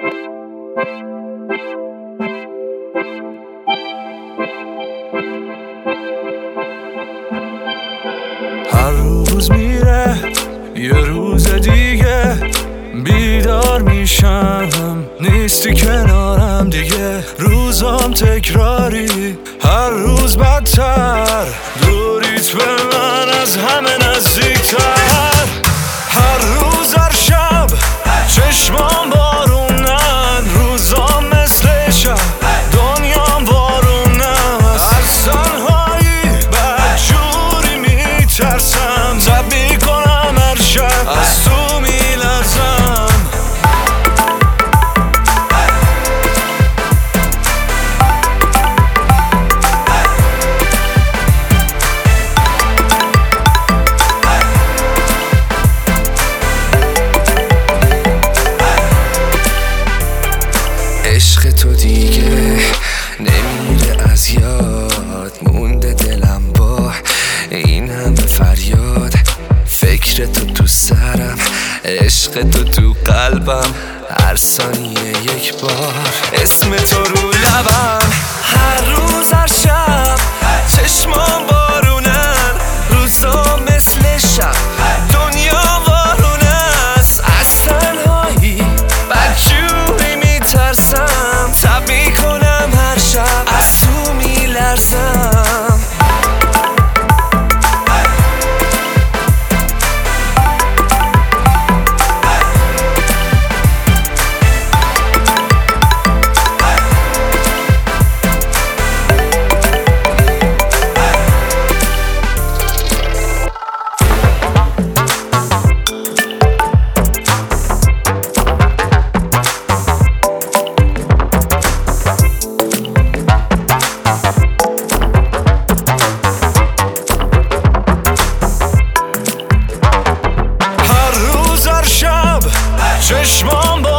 هر روز میره یه روز دیگه، بیدار میشم نیستی کنارم دیگه. روزام تکراری، هر روز بدتر، دوریت به من از همه نزدیکتر. هر روز هر شب چشمام بارونن، روزام مثل شب دنیام بارونن. از تنهایی بدجوری میترسم، زب میکنم هر شب از تو میلرزم. عشق تو دیگه نمیره از یاد، مونده دلم با این همه فریاد. فکر تو سرم، عشق تو قلبم، هر ثانیه یک بار اسم تو رو لبم. هر روز هر شب چشمام بارونن، روزا مثل شب دنیا وارونست. از تنهایی بدجوری میترسم، تب میکنم هر شب از تو میلرزم. چشمام